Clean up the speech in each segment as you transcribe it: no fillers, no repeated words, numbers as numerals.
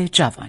جوان.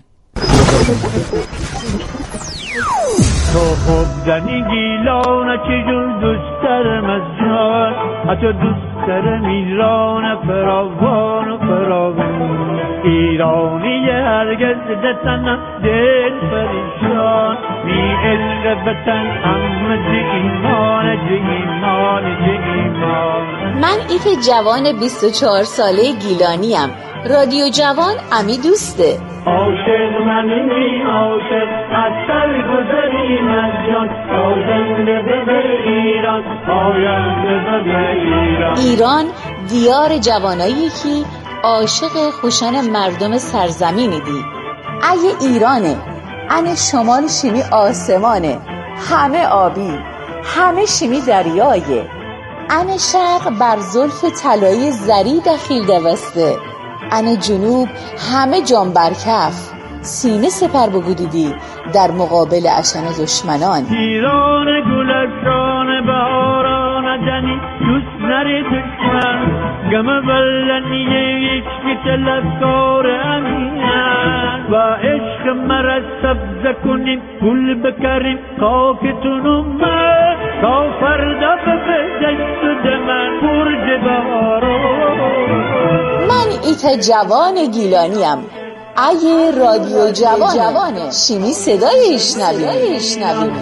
تو خوددنی گیلانه چجور دوست دارم از جان، حتی دوست دارم ایران فراوان و فراوان، ایرانی هرگز دتنم دل پریشان، می عشق وطن احمد ایمان ایمان ایمان. من ایت جوان 24 ساله گیلانیم. رادیو جوان امی دوسته. عاشق منی عاشق از سر گذریم از جان، آینده به ایران آینده به ایران. ایران دیار جوانایی که عاشق خوشان مردم سرزمینی دی. اگه ایرانه ان شمال شیمی آسمانه، همه آبی، همه شیمی دریایه، ان شرق بر زلف طلایی زری دخیل دوسته، ان جنوب همه جان برکف، سینه سپر بگودیدی در مقابل عشن دشمنان. ایران گلستان بهاران جنی دوست نری دشمن، گم بلنیه یک تلفکار امین و عشق مرا سبز کنیم گل بکریم خاکتونم تا فردا به دشت دمن برج بهاران. من ایت جوان گیلانیم. اگه رادیو جوانه شیمی صدای اشنویم.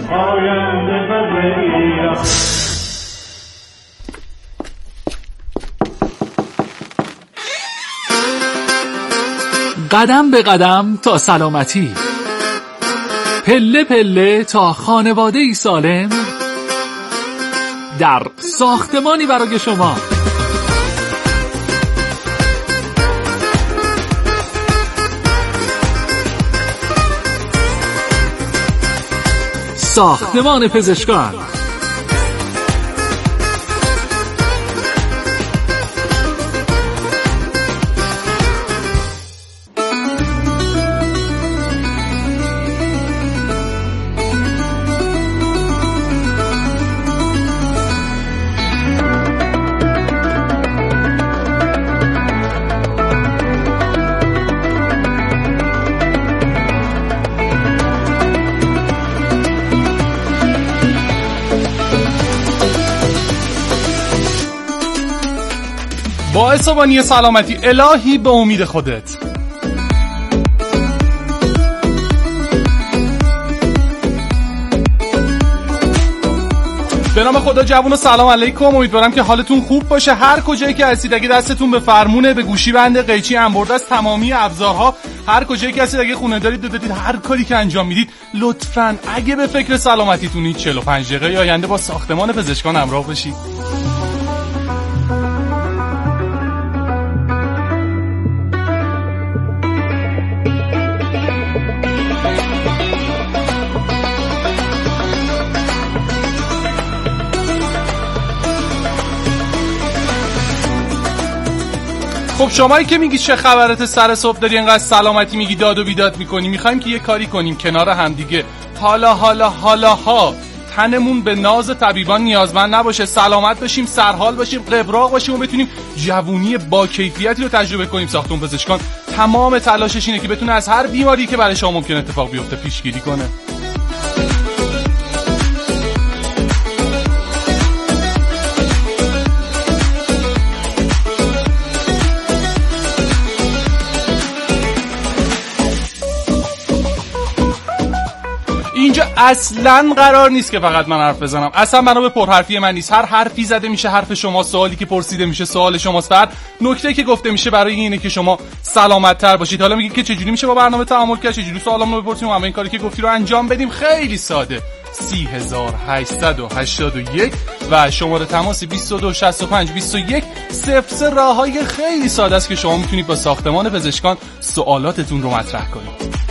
قدم به قدم تا سلامتی، پله پله تا خانواده‌ای سالم، در ساختمانی برای شما. ساختمان پزشکان. با عصبانی سلامتی الهی به امید خودت. به نام خدا جوون و سلام علیکم. امیدوارم که حالتون خوب باشه هر کجایی که هستید. اگه دستتون به فرمونه، به گوشی بند، قیچی، انبرده است، تمامی ابزارها، هر کجایی که هستید، اگه خونه دارید دادید، هر کاری که انجام میدید لطفاً اگه به فکر سلامتیتون این 45 دقیقه آینده با ساختمان پزشکان همراه باشید. خب شمایی که میگی چه خبرت سر صبح داری اینقدر سلامتی میگی داد و بیداد میکنی، میخوایم که یه کاری کنیم کنار هم دیگه حالا تنمون به ناز طبیبان نیازمند نباشه، سلامت باشیم، سرحال باشیم، قبراق باشیم و بتونیم جوونی با کیفیتی رو تجربه کنیم. ساختمون پزشکان تمام تلاشش اینه که بتونه از هر بیماری که برای شما ممکن اتفاق بیفته پیشگیری کنه. اینجا اصلا قرار نیست که فقط من حرف بزنم، اصلا بنا به پرحرفی من نیست. هر حرفی زده میشه حرف شما، سوالی که پرسیده میشه سوال شماست، هر نکته که گفته میشه برای اینه که شما سلامت تر باشید. حالا میگید که چجوری میشه با برنامه تعامل کرد، چجوری سوالامو بپرسیم و همه این کاری که گفتی رو انجام بدیم؟ خیلی ساده. 3881 و شماره تماس 226521 راههای خیلی ساده است که شما میتونید با ساختمان پزشکان سوالاتتون رو مطرح کنید.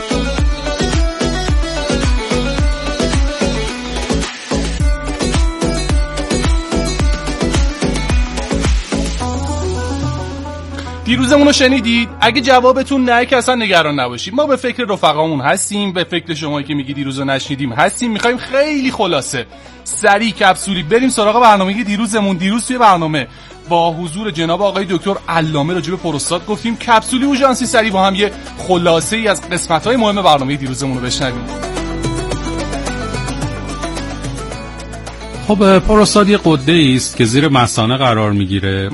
دیروزمون رو شنیدید؟ اگه جوابتون نه که اصلا نگران نباشید، ما به فکر رفقامون هستیم، به فکر شمایی که میگی دیروز رو نشنیدیم هستیم. میخوایم خیلی خلاصه سریع کپسولی بریم سراغ برنامه دیروزمون. دیروز توی برنامه با حضور جناب آقای دکتر علامه راجع به پروستات گفتیم. کپسولی اورژانسی سری با هم یه خلاصه ای از قسمت‌های مهم برنامه دیروزمون رو بشنویم. خب پروستات یه غده است که زیر مثانه قرار میگیره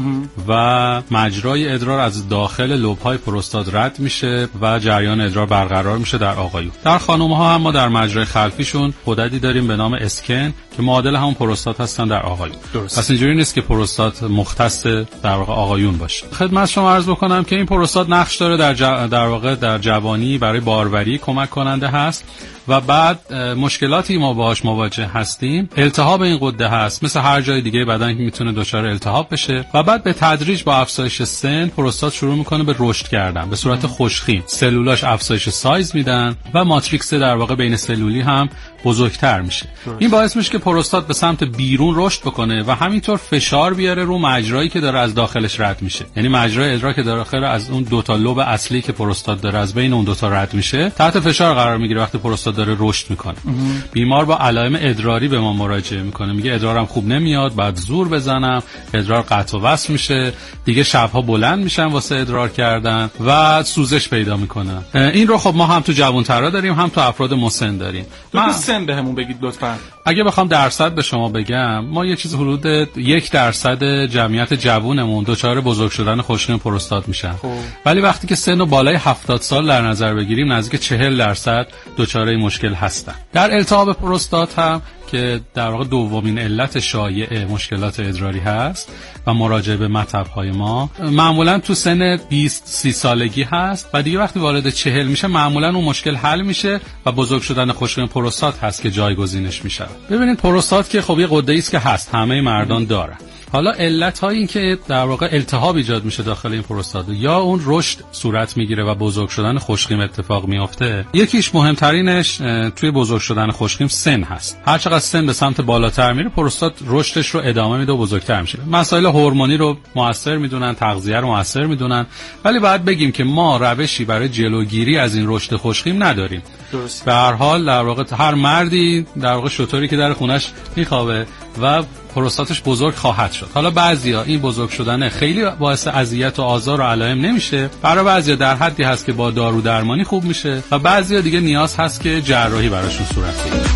و مجرای ادرار از داخل لوب‌های پروستات رد میشه و جریان ادرار برقرار میشه در آقایون. در خانم‌ها هم ما در مجرای خلفیشون غددی داریم به نام اسکن که معادل همون پروستات هستن در آقایون. پس اینجوری نیست که پروستات مختص در واقع آقایون باشه. خدمت شما عرض بکنم که این پروستات نقش داره در واقع در جوانی برای باروری کمک کننده هست و بعد مشکلاتی ما باهاش مواجه هستیم. التهاب این غده هست، مثل هر جای دیگه بدن که میتونه دچار التهاب بشه و بعد به تدریج با افزایش سن پروستات شروع میکنه به رشد کردن به صورت خوشخیم. سلولاش افزایش سایز میدن و ماتریکس در واقع بین سلولی هم بزرگتر میشه. این باعث میشه که پروستات به سمت بیرون رشد بکنه و همینطور فشار بیاره رو مجرایی که داره از داخلش رد میشه. یعنی مجرای ادرار که داخل از اون دو تا لوب اصلی که پروستات داره از بین اون دو تا رد میشه تحت فشار قرار میگیره. وقتی پروستات داره رشد میکنه بیمار با علائم ادراری به ما مراجعه میکنه، میگه ادرارم خوب نمیاد، بعد زور بزنم، ادرار قطع و وصل میشه، دیگه شبها بلند میشن واسه ادرار کردن و سوزش پیدا میکنه. این رو خب ما هم تو جوان‌ترا داریم هم تو افراد مسن داریم. سن بهمون بگید لطفاً. اگه بخوام درصد به شما بگم، ما یه چیز حدود 1% جمعیت جوونمون دچار بزرگ شدن خوشخیم پروستات میشن. ولی وقتی که سن بالای 70 سال در نظر بگیریم نزدیک 40% دچار این مشکل هستن. در التهاب پروستات هم که در واقع دومین علت شایع مشکلات ادراری هست و مراجعه به مطب‌های ما معمولا تو سن 20-30 سالگی هست و دیگه وقتی وارد 40 میشه معمولا اون مشکل حل میشه و بزرگ شدن خوشخیم پروستات هست که جایگزینش میشه. ببینید پروستات که خب یه غده‌ای است که هست، همه مردان دارن. حالا علت‌هایی این که در واقع التهاب ایجاد میشه داخل این پروستات یا اون رشد صورت میگیره و بزرگ شدن خوشخیم اتفاق میفته، یکیش مهمترینش توی بزرگ شدن خوشخیم سن هست. هر چقدر سن به سمت بالاتر میره پروستات رشدش رو ادامه میده و بزرگتر میشه. مسائل هورمونی رو موثر میدونن، تغذیه رو موثر میدونن، ولی باید بگیم که ما روشی برای جلوگیری از این رشد خوشخیم نداریم. درست. به هر حال در واقع هر مردی در واقع شطوری که در خونش میخوابه و پروستاتش بزرگ خواهد شد. حالا بعضیا این بزرگ شدن خیلی باعث اذیت و آزار و علائم نمیشه، برای بعضیا در حدی هست که با دارو درمانی خوب میشه و بعضیا دیگه نیاز هست که جراحی براشون صورت بگیره.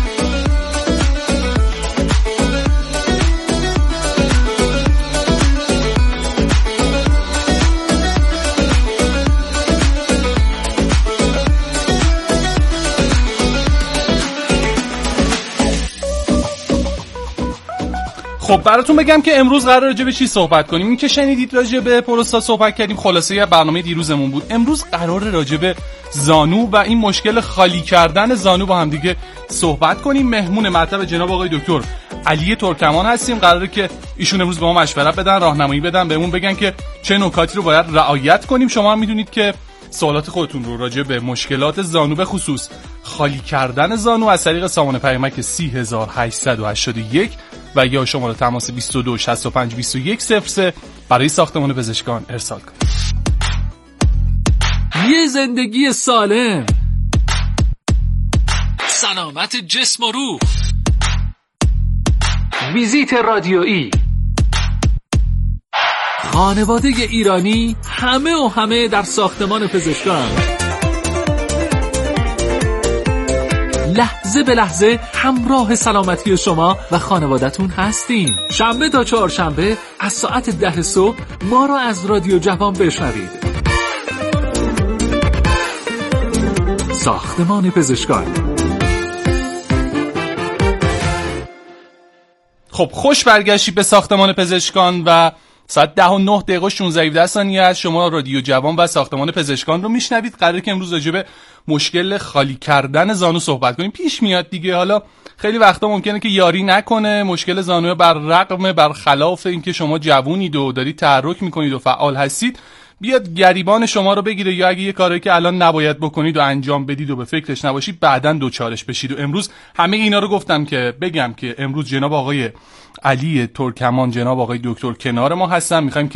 خب براتون بگم که امروز قرار راجع به چی صحبت کنیم. این که شنیدید راجع به پروستات صحبت کردیم، خلاصه برنامه دیروزمون بود. امروز قرار راجع به زانو و این مشکل خالی کردن زانو با هم دیگه صحبت کنیم. مهمون مطلب جناب آقای دکتر علی ترکمان هستیم. قراره که ایشون امروز به ما مشورت بدن، راهنمایی بدن، بهمون بگن که چه نکاتی رو باید رعایت کنیم. شما هم میدونید که سوالات خودتون رو راجع به مشکلات زانو به خصوص خالی کردن زانو از طریق سامانه پیامک 3881 و یا شماره تماس 22 65 21 03 برای ساختمان پزشکان ارسال کنید. یه زندگی سالم، سلامت جسم و روح، ویزیت رادیویی، خانواده ایرانی، همه در ساختمان پزشکان. لحظه به لحظه همراه سلامتی شما و خانوادتون هستیم. شنبه تا چهارشنبه از ساعت 10 صبح ما رو از رادیو جوان بشنوید. ساختمان پزشکان. خب خوش برگشتید به ساختمان پزشکان و ساعت 10:09 و 16 ثانیه از شما رادیو جوان و ساختمان پزشکان رو میشنوید. قراره که امروز راجع به مشکل خالی کردن زانو صحبت کنیم. پیش میاد دیگه، حالا خیلی وقتا ممکنه که یاری نکنه مشکل زانو، بر خلاف اینکه شما جوونید و دارید تحرک میکنید و فعال هستید بیاد گریبان شما رو بگیره، یا اگه یه کاری که الان نباید بکنید و انجام بدید و به فکرش نباشید بعداً دوچارش بشید. و امروز همه اینا رو گفتم که بگم که امروز جناب آقای علی ترکمان، جناب آقای دکتر کنار ما هستن. میخوایم که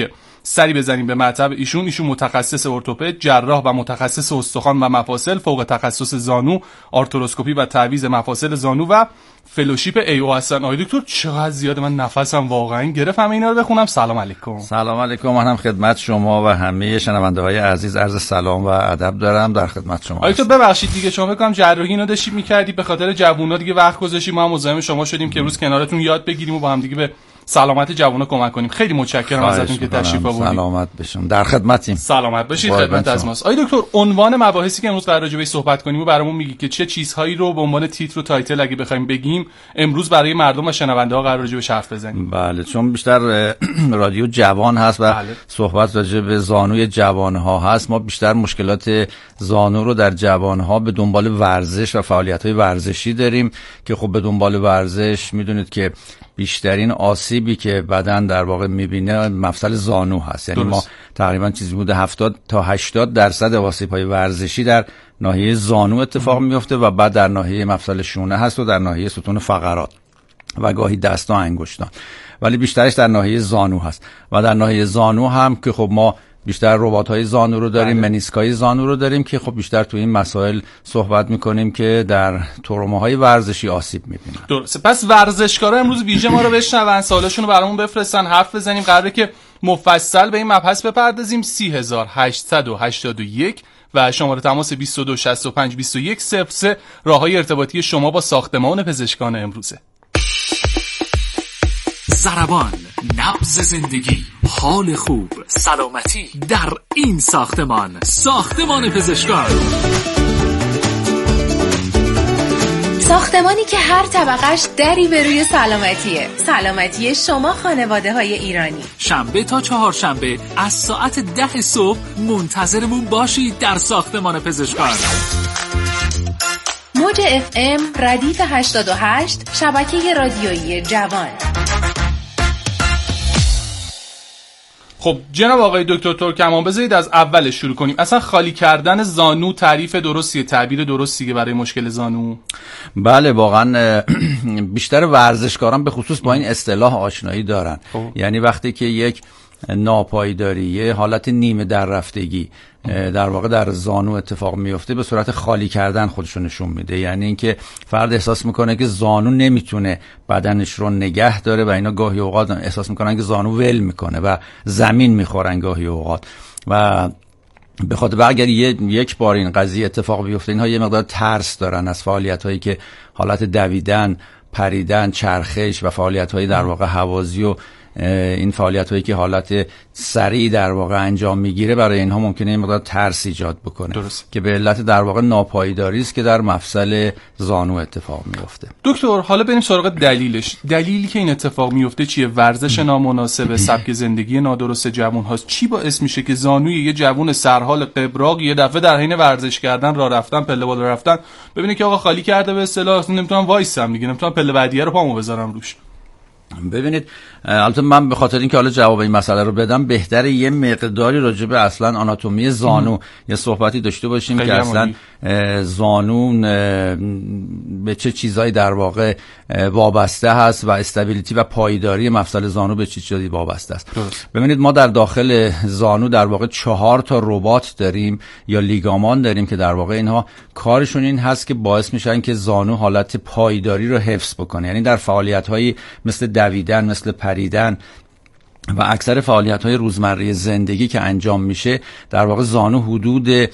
سری بزنیم به مطلب ایشون متخصص ارتوپد، جراح و متخصص استخوان و مفاصل، فوق تخصص زانو، آرتروسکوپی و تعویض مفاصل زانو و فلوشیپ AO هستن. آقای دکتر چقدر زیاده، من نفسم واقعا گرفت همه اینا رو بخونم. سلام علیکم. سلام علیکم. من هم خدمت شما و همه شنونده‌های عزیز عرض سلام و ادب دارم. در خدمت شما. آقای دکتر ببخشید دیگه، شما فکر کنم جراحی اینو داشتید می‌کردی، به خاطر جوونا دیگه وقت گذاشتیم، ما هم مزاحم شما شدیم که امروز کنارتون یاد بگیریم و با هم دیگه به سلامت جوونا کمک کنیم. خیلی متشکرم ازتون که تشریف آوردید. سلامت بشون. در خدمتیم. سلامت باشید. خدمت از ماست. آقای دکتر، عنوان مباحثی که امروز قرار راجع بهش صحبت کنیم و برامون میگی که چه چیزهایی رو به عنوان تیتر و تایتل اگه بخوایم بگیم امروز برای مردم و شنونده ها قرار راجع بهش حرف بزنیم. بله، چون بیشتر رادیو جوان هست و صحبت راجع به زانوی جوان ها هست. ما بیشتر مشکلات زانو رو در جوان ها به دنبال ورزش و فعالیت های ورزشی داریم که خب به دنبال ورزش میدونید که بیشترین آسیبی که بدن در واقع میبینه مفصل زانو هست. یعنی ما تقریبا چیزی بوده 70 تا 80% آسیب‌های ورزشی در ناحیه زانو اتفاق میفته و بعد در ناحیه مفصل شونه هست و در ناحیه ستون فقرات و گاهی دست و انگشتان، ولی بیشترش در ناحیه زانو هست. و در ناحیه زانو هم که خب ما بیشتر رباط‌های زانو رو داریم، منیسک‌های زانو رو داریم که خب بیشتر تو این مسائل صحبت می‌کنیم که در تروماهای ورزشی آسیب می‌بینن. درسته. پس ورزشکارا امروز ویژه ما رو بشنون، سوالاشون رو برامون بفرستن، حرف بزنیم، قراره که مفصل به این مبحث بپردازیم. 30881 و شماره تماس 22652103 راههای ارتباطی شما با ساختمان پزشکان امروزه. ضربان، نبض زندگی، حال خوب، سلامتی در این ساختمان پزشکان. ساختمانی که هر طبقش دری به روی سلامتی شما خانواده های ایرانی. شنبه تا چهارشنبه از ساعت 10 صبح منتظرمون باشید در ساختمان پزشکان. موج FM ردیف 88 شبکه رادیویی جوان. خب جناب آقای دکتر ترکمان، بذارید از اول شروع کنیم. اصلا خالی کردن زانو تعریف درستیه، تعبیر درستیه برای مشکل زانو؟ بله، واقعا بیشتر ورزشکاران به خصوص با این اصطلاح آشنایی دارن. یعنی وقتی که یک ناپایداری، یه حالت نیمه در رفتگی در واقع در زانو اتفاق میفته، به صورت خالی کردن خودشو نشون میده. یعنی اینکه فرد احساس میکنه که زانو نمیتونه بدنش رو نگه داره و اینا گاهی اوقات احساس میکنن که زانو ول میکنه و زمین میخورن گاهی اوقات. و به خاطر اگر یک بار این قضیه اتفاق بیفته، اینها یه مقدار ترس دارن از فعالیت‌هایی که حالت دویدن، پریدن، چرخش و فعالیت‌های در واقع هوازی و این فعالیت‌هایی که حالت سریع در واقع انجام میگیره، برای اینها ممکنه این مقدار ترس ایجاد بکنه. درست. که به علت در واقع ناپایداری است که در مفصل زانو اتفاق میفته. دکتر حالا بریم سراغ دلیلش. دلیلی که این اتفاق میفته چیه؟ ورزش نامناسب، سبک زندگی نادرست جوان هاست. چی باعث میشه که زانوی یه جوان سرحال قبراق یه دفعه در حین ورزش کردن، راه رفتن، پله بالا رفتن، ببینه که آقا خالی کرده، به اصطلاح نمیتونم وایسم دیگه، نمیتونم پله بعدیه رو پامو بذارم روش؟ ببینید، البته من به خاطر اینکه حالا جواب این مسئله رو بدم، بهتره یه مقداری راجع به اصلا آناتومی زانو یه صحبتی داشته باشیم که اصلا زانو به چه چیزایی در واقع وابسته هست و استابیلیتی و پایداری مفصل زانو به چه چیزایی وابسته است. ببینید، ما در داخل زانو در واقع 4 تا رباط داریم یا لیگامان داریم که در واقع اینها کارشون این هست که باعث میشن که زانو حالت پایداری رو حفظ بکنه. یعنی در فعالیت‌هایی مثل دویدن، مثل پریدن و اکثر فعالیت‌های روزمره زندگی که انجام میشه، در واقع زانو حدود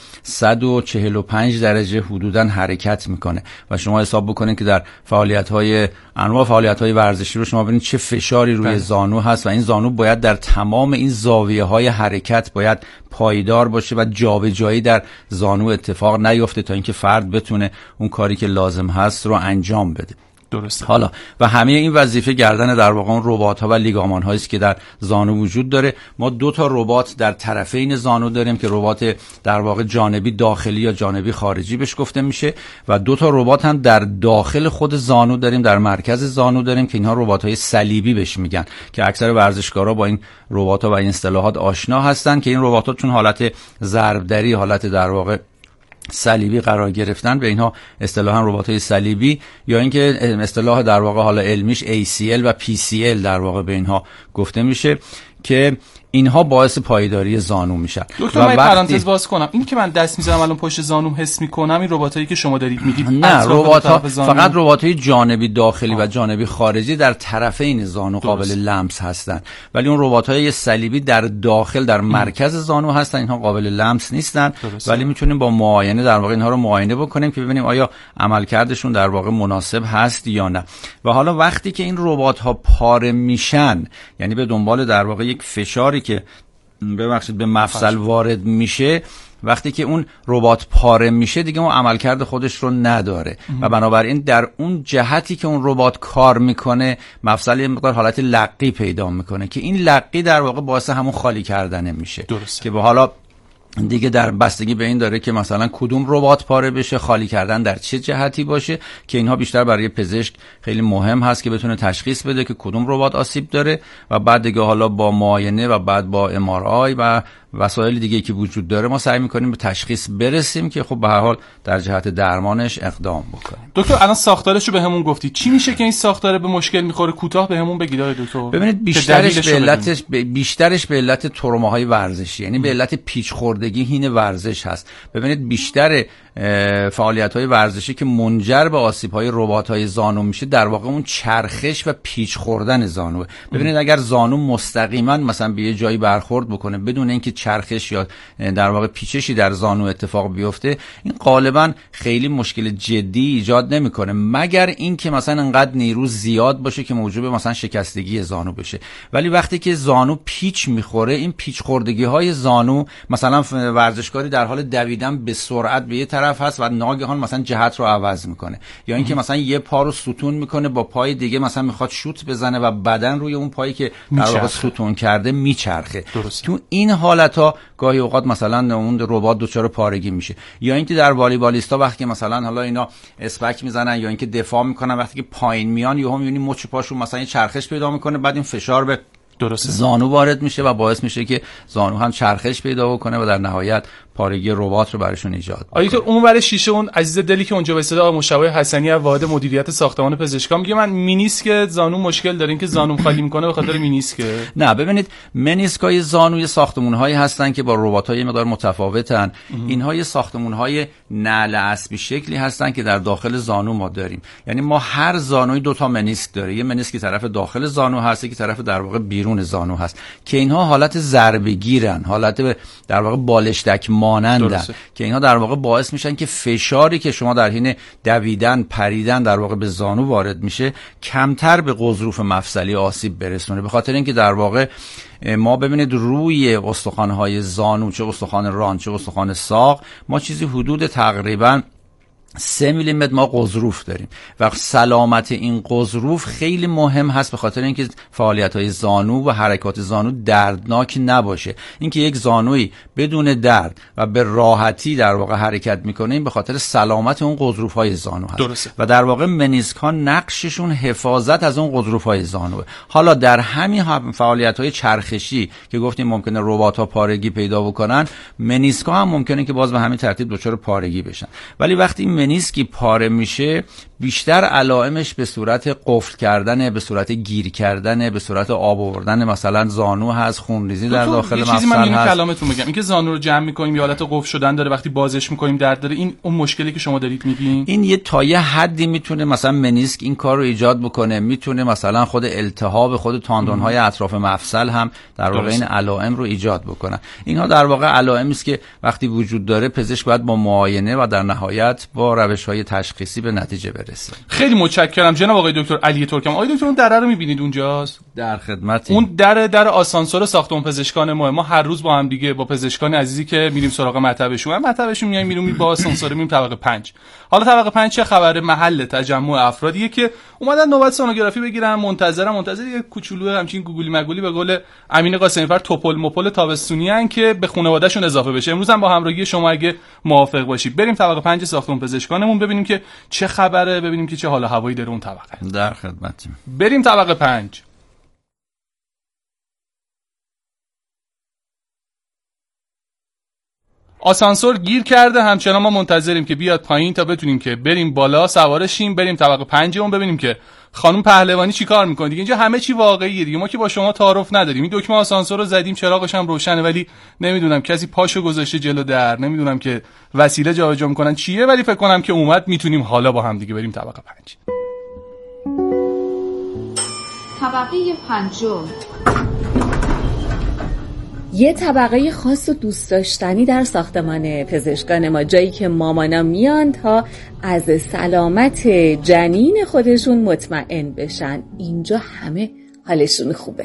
145 درجه حدوداً حرکت میکنه و شما حساب بکنید که در فعالیت‌های انواع فعالیت‌های ورزشی رو شما ببینید چه فشاری روی زانو هست و این زانو باید در تمام این زاویه‌های حرکت باید پایدار باشه و جابجایی در زانو اتفاق نیفته تا اینکه فرد بتونه اون کاری که لازم هست رو انجام بده. درسته. حالا و همه این وظیفه گردن در واقع اون رباط‌ها و لیگامان هایی است که در زانو وجود داره. ما 2 تا رباط در طرفین زانو داریم که رباط در واقع جانبی داخلی یا جانبی خارجی بهش گفته میشه و 2 تا رباط هم در داخل خود زانو داریم، در مرکز زانو داریم که اینها رباط‌های صلیبی بهش میگن که اکثر ورزشکارا با این رباط‌ها و این اصطلاحات آشنا هستن که این رباط‌ها چون حالت ضربدری، حالت در واقع صلیبی قرار گرفتن، به اینها اصطلاحاً رباط‌های صلیبی یا اینکه اصطلاح در واقع حالا علمیش ACL و PCL در واقع به اینها گفته میشه که اینها باعث پایداری زانو میشن. دکتر من پرانتز باز کنم، این که من دست میذارم الان پشت زانوم حس میکنم، این رباتایی که شما دارید میگید نه، ربات‌ها فقط رباتای جانبی داخلی و جانبی خارجی در طرفین زانو قابل لمس هستن، ولی اون رباتای صلیبی در داخل در مرکز زانو هستن، اینها قابل لمس نیستن. ولی میتونیم با معاینه در واقع اینها رو معاینه بکنیم که ببینیم آیا عملکردشون در واقع مناسب هست یا نه. و حالا وقتی که این ربات‌ها پاره میشن، یعنی به دنبال در واقع یک فشاری که ببخشید به مفصل وارد میشه، وقتی که اون ربات پاره میشه دیگه اون عملکرد خودش رو نداره و بنابراین در اون جهتی که اون ربات کار میکنه مفصل یه مقدار حالت لقی پیدا میکنه که این لقی در واقع باعث همون خالی کردن میشه. درسته. که به حالا دیگه در بستگی به این داره که مثلا کدوم ربات پاره بشه، خالی کردن در چه جهتی باشه، که اینها بیشتر برای پزشک خیلی مهم هست که بتونه تشخیص بده که کدوم ربات آسیب داره و بعد دیگه حالا با معاینه و بعد با MRI و وسایل دیگه که وجود داره ما سعی میکنیم به تشخیص برسیم که خب به هر حال در جهت درمانش اقدام بکنیم. دکتر الان ساختارش رو بهمون گفتی، چی میشه که این ساختار به مشکل میخوره؟ کوتاه بهمون بگید آقای دکتر. ببینید بیشترش به علت تروماهای ورزشی، یعنی به علت پیچ خوردگی هین ورزش هست. ببینید بیشتر فعالیت‌های ورزشی که منجر به آسیب‌های رباط‌های زانو میشه در واقع اون چرخش و پیچ خوردن زانوه. ببینید اگر زانو مستقیما مثلا به یه جایی برخورد بکنه بدون اینکه چرخش یا در واقع پیچشی در زانو اتفاق بیفته، این غالبا خیلی مشکل جدی ایجاد نمیکنه، مگر اینکه مثلا انقدر نیرو زیاد باشه که موجب مثلا شکستگی زانو بشه. ولی وقتی که زانو پیچ میخوره، این پیچ خوردگی‌های زانو، مثلا ورزشکاری در حال دویدن به سرعت به یه طرف هست و ناگهان مثلا جهت رو عوض میکنه، یا اینکه مثلا یه پا رو ستون میکنه با پای دیگه مثلا میخواد شوت بزنه و بدن روی اون پایی که در واقع ستون کرده میچرخه. تو این حالت‌ها گاهی اوقات مثلا اون ربات دچار پارگی میشه. یا اینکه در والیبالیستا وقتی مثلا حالا اینا اسپک میزنن یا اینکه دفاع میکنن، وقتی که پایین میان یهو میبینی مچ پاشون مثلا چرخش پیدا میکنه، بعد این فشار به زانو وارد میشه و باعث میشه که زانو هم چرخش پیدا بکنه و در نهایت پارگی رباط رو براشون ایجاد کنه. آیا تو اون ور شیشه اون عزیز دلی که اونجا وایساده آقای مشوق حسنی از واحد مدیریت ساختمان پزشکان میگه من مینیسک زانو مشکل دارین که زانوم خالی میکنه به خاطر مینیسک؟ نه، ببینید منیسکای زانوی ساختمان‌هایی هستن که با رباط‌های مقدار متفاوتن. اینها یه ساختمان‌های نعل اسبی شکلی هستن که در داخل زانو ما داریم. یعنی ما هر زانوی دو تا منیسک داره، یه منیسک طرف داخل زانو هست، که طرف در واقع بیرون زانو هست، که اینها حالت ضربه‌گیرن، حالت در واقع بالشتک مانندن، که اینها در واقع باعث میشن که فشاری که شما در حین دویدن پریدن در واقع به زانو وارد میشه کمتر به غضروف مفصلی آسیب برسونه. به خاطر اینکه در واقع ما ببینید روی استخوان‌های زانو، چه استخوان ران چه استخوان ساق، ما چیزی حدود تقریباً 3 میلیمتر ما غضروف داریم و سلامت این غضروف خیلی مهم هست، به خاطر اینکه فعالیت‌های زانو و حرکات زانو دردناک نباشه. اینکه یک زانویی بدون درد و به راحتی در واقع حرکت میکنه، این به خاطر سلامت اون غضروف‌های زانو هست. درسته. و در واقع منیسک‌ها نقششون حفاظت از اون غضروف‌های زانوه. حالا در همین فعالیت‌های چرخشی که گفتیم ممکنه رباط‌ها پارگی پیدا بکنن، منیسک‌ها هم ممکنه که باز به همین ترتیب دچار پارگی بشن. ولی وقتی منیسکی پاره میشه، بیشتر علائمش به صورت قفل کردن، به صورت گیر کردن، به صورت آب آوردن مثلا زانو هست، خونریزی در داخل مفصل هست. چیزی من اینو کلامتون میگم، اینکه زانو رو جمع میکنیم یه حالت قفل شدن داره، وقتی بازش میکنیم درد داره، این اون مشکلی که شما دارید میگین. این یه تا یه حدی میتونه مثلا منیسک این کار رو ایجاد بکنه، میتونه مثلا خود التهاب خود تاندون‌های اطراف مفصل هم در واقع این علائم رو ایجاد بکنه. اینها در واقع علائمی است که وقتی وجود داره پزشک باید با معاینه و در نهایت با روش‌های تشخیصی به نتیجه برسه. خیلی متشکرم جناب آقای دکتر علی ترکم. آقای دکتر اون دره رو می‌بینید اونجاست؟ در خدمتیم. اون در آسانسور ساختمان پزشکان ما هر روز با هم دیگه با پزشکان عزیزی که میریم سراغ مطبشون میایم با آسانسور میریم طبقه 5. حالا طبقه 5 چه خبره؟ محل تجمع افرادیه که اومدن نوبت سونوگرافی بگیرن، منتظر یه کوچولو همچین گوگلی مگولی به قول امین قاسمی‌فر توپل مپل تابستونی ان که به خانواده‌شون اضافه بشه. امروز هم با همراهی شما اگه موافق باشید بریم طبقه 5 ساختمان پزشکانمون ببینیم که چه خبره، ببینیم که چه حال و هوایی داره اون طبقه. در خدمتیم. بریم طبقه 5. آسانسور گیر کرده، همچنان ما منتظریم که بیاد پایین تا بتونیم که بریم بالا سوارشیم بریم طبقه 5 ببینیم که خانم پهلوانی چی کار میکنه. دیگه اینجا همه چی واقعیه دیگه، ما که با شما تعارف نداریم. این دکمه آسانسور رو زدیم، چراغش هم روشنه، ولی نمیدونم کسی پاشو گذاشته جلو در، نمیدونم که وسیله جابجا میکنن چیه، ولی فکر کنم که اومد، میتونیم حالا با هم دیگه بریم طبقه 5. طبقه 5 یه طبقه خاص و دوست داشتنی در ساختمان پزشکان ما، جایی که مامانا میان تا از سلامت جنین خودشون مطمئن بشن. اینجا همه حالشون خوبه.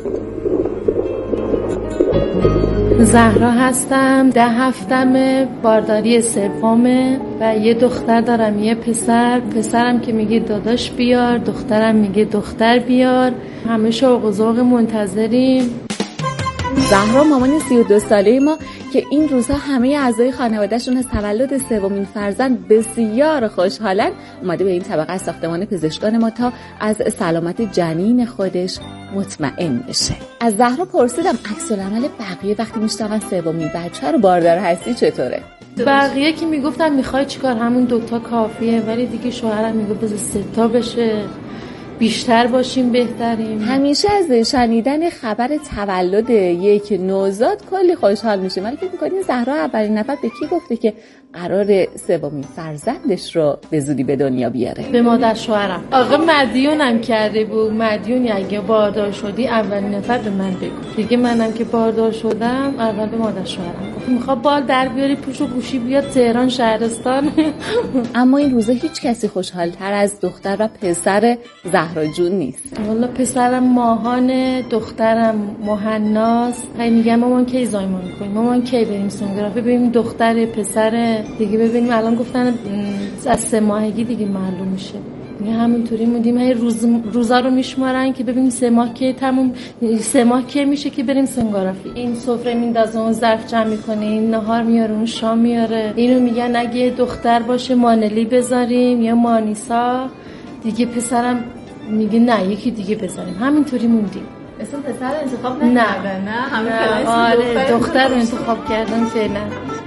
زهرا هستم، 10 هفتم، بارداری 3 و یه دختر دارم، یه پسرم که میگه داداش بیار، دخترم میگه دختر بیار. همه شوق و ذوق منتظریم. زهرا مامان 32 ساله ما که این روزها همه اعضای خانواده‌شون از تولد 3مین فرزند بسیار خوشحالن، اومده به این طبقه از ساختمان پزشکان ما تا از سلامت جنین خودش مطمئن بشه. از زهرا پرسیدم عکس العمل بقیه وقتی میشنون 3مین بچه رو باردار هستی چطوره؟ بقیه که میگفتن میخوای چیکار، همون 2 کافیه، ولی دیگه شوهرم میگه بذار 3 بشه، بیشتر باشیم بهتریم. همیشه از شنیدن خبر تولد یک نوزاد کلی خوشحال میشیم، ولی فکر می‌کنین زهرا اولین نفر به کی گفته که قرار 3مین فرزندش رو به زودی به دنیا بیاره؟ به مادر شوهرم. آقا مدیونم کرده بود، مدیونی اگه باردار شدی اولین نفر به من بگو. دیگه منم که باردار شدم اول به مادر شوهرم گفتم میخواد بال در بیاری پوش و گوشی بیاد تهران شهرستان. اما این روزا هیچ کسی خوشحال‌تر از دختر و پسر زهرا جون نیست. والا پسرم ماهانه، دخترم مهناز. هی میگم مامان کی زایمان می‌کنیم، مامان کی بریم سونوگرافی ببینیم دختر پسر دیگه ببینیم. الان گفتن از 3 ماهگی دیگه معلوم میشه. دیگه همینطوری موندیم، هی روزا رو میشمارن که ببینیم 3 ماه که تموم، 3 ماه که میشه که بریم سونوگرافی. این سفره میندازه، اون ظرف جمع میکنه، این نهار میاره، اون شام میاره. اینو میگن اگه دختر باشه مانلی بذاریم یا مانیسا. دیگه پسرم میگه نه یکی دیگه بذاریم. همینطوری موندیم. اسم پسر انتخاب نه همه آره دختر رو انتخاب کردن فعلا.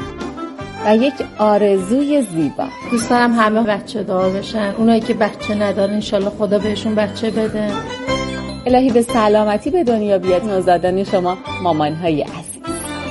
و یک آرزوی زیبا، دوست دارم همه بچه دار بشن، اونایی که بچه ندارن انشالله خدا بهشون بچه بده. الهی به سلامتی به دنیا بیاد نوزادان شما مامان‌های عزیز.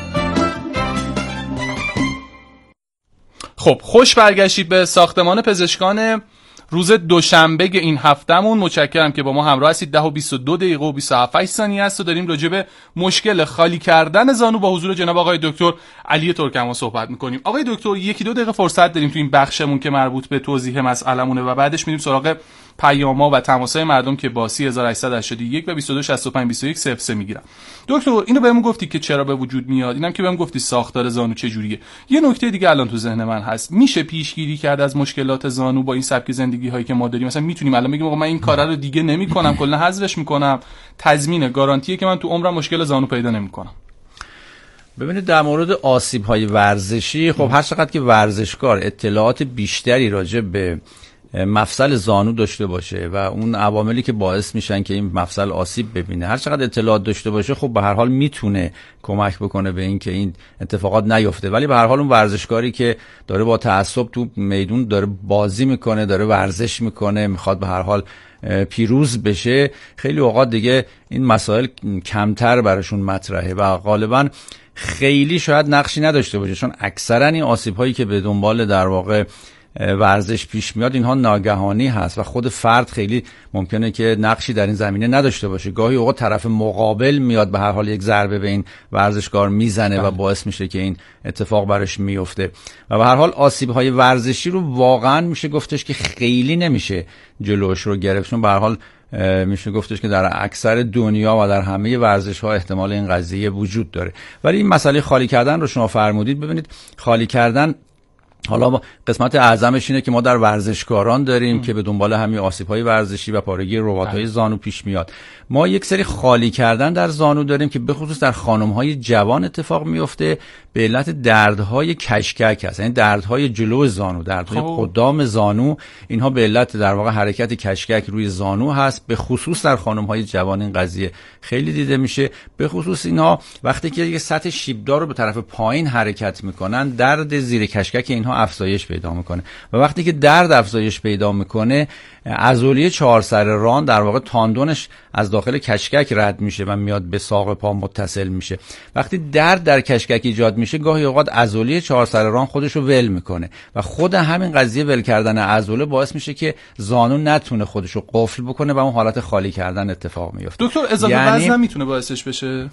خب خوش برگشتید به ساختمان پزشکان روز دوشنبه این هفتمون. متشکرم که با ما همراه هستید. 10:22 و 27 ثانیه است و داریم راجع به مشکل خالی کردن زانو با حضور جناب آقای دکتر علی ترکمان صحبت می‌کنیم. آقای دکتر 1-2 دقیقه فرصت داریم تو این بخشمون که مربوط به توضیح مسئله‌مونه و بعدش میریم سراغ پیام‌ها و تماس‌های مردم که با 3881 و 226521 میگیرن. دکتر اینو بهمون گفتی که چرا به وجود میاد، اینم که بهمون گفتی ساختار زانو چه جوریه. یه نکته دیگه الان تو ذهن من هست، میشه پیشگیری کرد از مشکلات زانو با این سبک زندگی هایی که ما داریم؟ مثلا میتونیم الان بگیم آقا من این کارا رو دیگه نمی‌کنم، کلا حذفش می‌کنم، تضمین گارانتیه که من تو عمرم مشکل زانو پیدا نمی‌کنم؟ ببینید در مورد آسیب‌های ورزشی، خب هر چقدر که ورزشکار اطلاعات بیشتری راجع به مفصل زانو داشته باشه و اون عواملی که باعث میشن که این مفصل آسیب ببینه هر چقدر اطلاعات داشته باشه، خب به هر حال میتونه کمک بکنه به این که این اتفاقات نیفته. ولی به هر حال اون ورزشکاری که داره با تعصب تو میدون داره بازی میکنه، داره ورزش میکنه، میخواد به هر حال پیروز بشه، خیلی اوقات دیگه این مسائل کمتر براشون مطرحه و غالبا خیلی شاید نقشی نداشته باشه، چون اکثرا این آسیب‌هایی که به دنبال در واقع ورزش پیش میاد اینها ناگهانی هست و خود فرد خیلی ممکنه که نقشی در این زمینه نداشته باشه. گاهی اوقات طرف مقابل میاد به هر حال یک ضربه به این ورزشکار میزنه و باعث میشه که این اتفاق براش میفته و به هر حال آسیب‌های ورزشی رو واقعا میشه گفتش که خیلی نمیشه جلوش رو گرفت، چون به هر حال میشه گفتش که در اکثر دنیا و در همه ورزش‌ها احتمال این قضیه وجود داره. ولی این مسئله خالی کردن رو شما فرمودید، ببینید خالی کردن حالا قسمت اعظمش اینه که ما در ورزشکاران داریم که به دنبال همین آسیب‌های ورزشی و پارگی رباط‌های زانو پیش میاد. ما یک سری خالی کردن در زانو داریم که به خصوص در خانم‌های جوان اتفاق میفته به علت دردهای کشکک هست، یعنی دردهای جلو زانو، دردهای قدام زانو، اینها به علت در واقع حرکت کشکک روی زانو هست. به خصوص در خانم‌های جوان این قضیه خیلی دیده میشه، به خصوص اینها وقتی که یک سطح شیبدار رو به طرف پایین حرکت میکنن درد زیر کشکک اینها افزایش پیدا میکنه و وقتی که درد افزایش پیدا میکنه عضله چهار سر ران در واقع تاندونش از داخل کشکک رد میشه و میاد به ساق پا متصل میشه. وقتی درد در کشکک ایجاد میشه گاهی اوقات عضله چهار سر ران خودش رو ول میکنه و خود همین قضیه ول کردن عضله باعث میشه که زانو نتونه خودش رو قفل بکنه و اون حالت خالی کردن اتفاق میفته. دکتر اضافه وزن میتونه باعثش بشه؟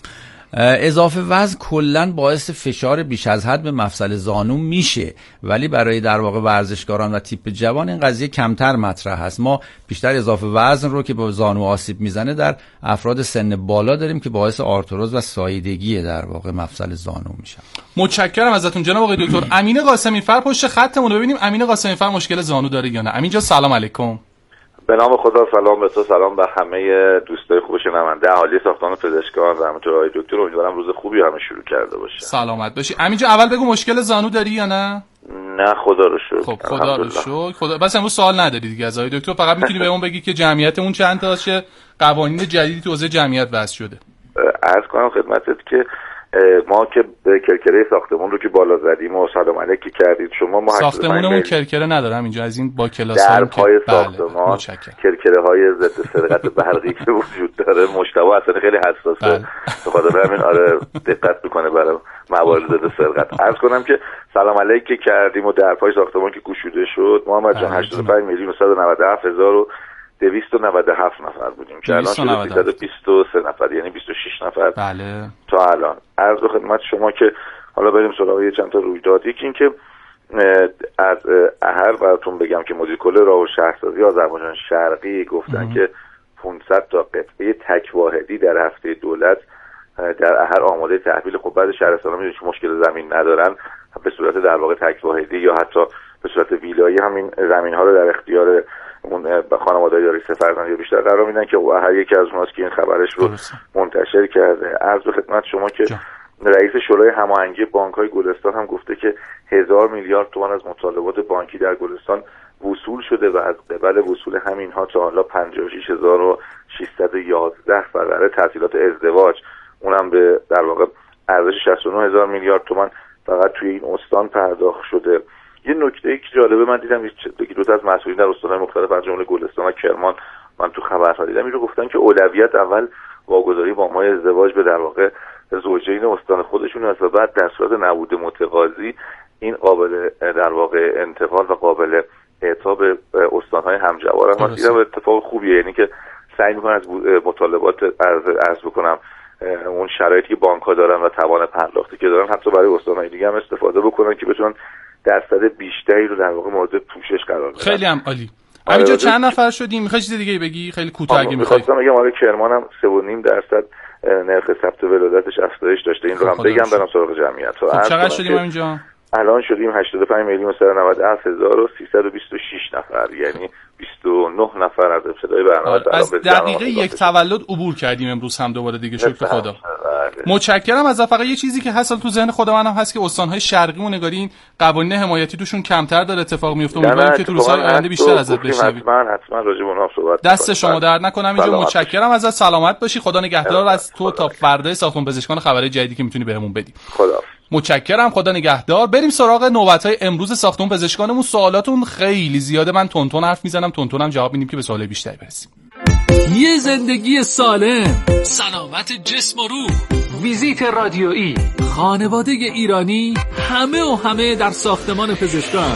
اضافه وزن کلن باعث فشار بیش از حد به مفصل زانو میشه، ولی برای در واقع ورزشکاران و تیپ جوان این قضیه کمتر مطرح هست. ما بیشتر اضافه وزن رو که به زانو آسیب میزنه در افراد سن بالا داریم که باعث آرتروز و ساییدگی در واقع مفصل زانو میشه. متشکرم ازتون جناب آقای دکتر. امین قاسمی فر پشت خطمون، ببینیم امین قاسمی فر مشکل زانو داره یا نه. امین جان سلام علیکم. به نام خدا، سلام به تو، سلام به همه دوستای خوب شنونده اهالی ساختمان پزشکان و همینطور آقای دکتر. امیدوارم روز خوبی همه شروع کرده باشه. سلامت باشی. امین جان اول بگو مشکل زانو داری یا نه؟ نه خدا رو شکر. خب خدا رو شکر. بس امروز سوال نداری دیگه از آقای دکتر، فقط میتونی بهمون بگی که جمعیتمون چند تاشه، قوانین جدیدی تو حوزه جمعیت وضع شده. عرض کنم خدمتت که ما که کرکره ساختمون رو که بالا زدیم و سلام علیکی کردید شما، ما ساختمونمون کرکره ندارم اینجا، از این با کلاس در پای ساختمان کرکره های ضد سرقت برقی که وجود داره. مجتبی اصلا خیلی حساسه به خاطر همین دقت میکنه برای موارد ضد سرقت. عرض کنم که سلام علیکی کردیم و در پای ساختمان که گشوده شد محمد جان 85,197,297 نفر بودیم که الان شده 323 نفر، یعنی 26 نفر بله تا الان. عرض خدمت شما که حالا بریم سراغ چند تا رویدادی که این که از اهر براتون بگم که مدیر کل راه و شهرسازی آذربایجان شرقی گفتن که 500 تا قطعه تک واحدی در هفته دولت در اهر آماده تحویل. خب بعد شهرستانا میدونید که مشکل زمین ندارن، به صورت در واقع تک واحدی یا حتی به صورت ویلایی همین زمین ها رو در اختیار اون خانواده‌های داری سفرزن یا بیشتر قرار میدن که هر یکی از اوناست که این خبرش رو منتشر کرده. عرض به خدمت شما که رئیس شورای هماهنگی بانک‌های گلستان هم گفته که 1000 میلیارد تومان از مطالبات بانکی در گلستان وصول شده و از قبل وصول همینها تا حالا 56611 فقره تسهیلات ازدواج، اونم به در واقع ارزش 69000 میلیارد تومان فقط توی این استان پرداخت شده. یه نکته که جالبه من دیدم یکی دو تا از مسئولین در استان‌های مختلف از جمله گلستان و کرمان من تو خبرها دیدم این رو گفتن که اولویت اول واگذاری وام‌های ازدواج به در واقع زوجین استان خودشون است و بعد در صورت نبود متقاضی این قابل در واقع انتقال و قابل اعطا به استان‌های همجوار هم هست. این اتفاق خوبیه، یعنی که سعی می‌کنن از مطالبات عرض بکنم اون شرایطی که بانک‌ها دارن و توان پرداختی که دارن حتی برای استان‌های دیگه هم استفاده بکنن که بتونن درصد بیشتری رو در واقع مورد پوشش قرار بدن. خیلی هم عالی. همینجا چند نفر شدیم؟ میخوای چیز دیگه بگی؟ خیلی کوتاه اگه میخوای. می‌خواستم بگم آره کرمان هم 3.5% نرخ ثبت ولادتش افزایش داشته. این رو هم بگم برام سراغ جمعیت. خب چقدر شدیم همینجا؟ الان شدیم 85,197,326 نفر، یعنی 29 نفر از ابتدای برنامه از دقیقه یک تولد عبور کردیم امروز هم دوباره دیگه، شکر خدا. متشکرم. از فقط یه چیزی که حاصل تو ذهن خود منم هست که استان‌های شرقی و نگارین قوانین حمایتی توشون کمتر داره اتفاق میفته. امیدوارم که تو روزهای آینده بیشتر ازت بشنویم. حتما راجع به اونها صحبت دست شما درد نکنم. اینجا متشکرم ازت، سلامت باشی، خدا نگهدار از تو تا فردا ساختمان پزشکان خبرهای جدیدی که میتونی بهمون بدی. خدا متشکرم، خدا نگهدار. بریم سراغ نوبت‌های امروز ساختمان پزشکانمون. سوالاتون خیلی زیاده، من تونتون حرف میزنم، تونتونم جواب میدیم که به سوال بیشتری برسیم. یه زندگی سالم، سلامت جسم و روح، ویزیت رادیویی، خانواده ایرانی، همه در ساختمان پزشکان.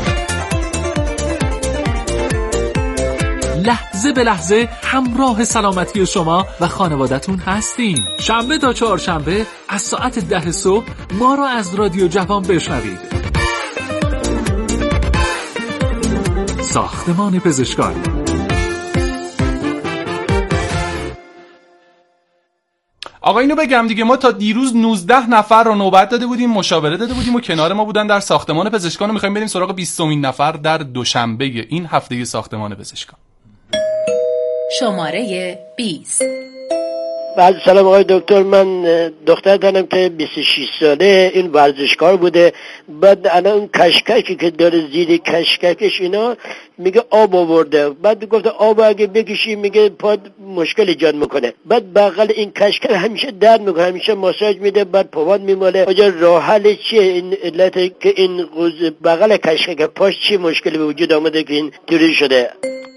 لحظه به لحظه همراه سلامتی شما و خانوادتون هستیم. شنبه تا چهارشنبه از ساعت 10 صبح ما رو از رادیو جوان بشنوید. ساختمان پزشکان. آقا اینو بگم دیگه، ما تا دیروز 19 نفر رو نوبت داده بودیم، مشاوره داده بودیم و کنار ما بودن در ساختمان پزشکان و میخوایم بریم سراغ 20مین نفر در دوشنبه این هفته ساختمان پزشکان. شماره 20. بعد سلام آقای دکتر، من دختر دارم که 26 ساله، این ورزشکار بوده. بعد الان کشککی که داره زیر کشککش اینا میگه آب آورده. بعد گفته آب اگه بکشی میگه پاد مشکل ایجاد میکنه. بعد بغل این کشکک همیشه درد میکنه، همیشه ماساژ میده، بعد پواد میماله. آجا راه حل چیه این علت که این بغل کشکک پاش چی مشکلی به وجود آمده که این طوری شده؟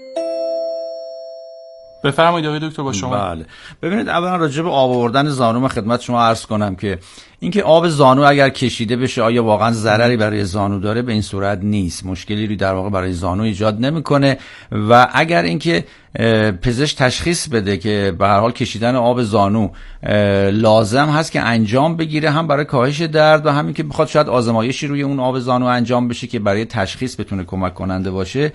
بفرمایید آقای دکتر با شما. بله ببینید، اولا راجع به آب آوردن زانو من خدمت شما عرض کنم که اینکه آب زانو اگر کشیده بشه آیا واقعا ضرری برای زانو داره؟ به این صورت نیست، مشکلی رو در واقع برای زانو ایجاد نمیکنه. و اگر اینکه پزشک تشخیص بده که به هر حال کشیدن آب زانو لازم هست که انجام بگیره، هم برای کاهش درد و همین که بخواد شاید آزمایشی روی اون آب زانو انجام بشه که برای تشخیص بتونه کمک کننده باشه،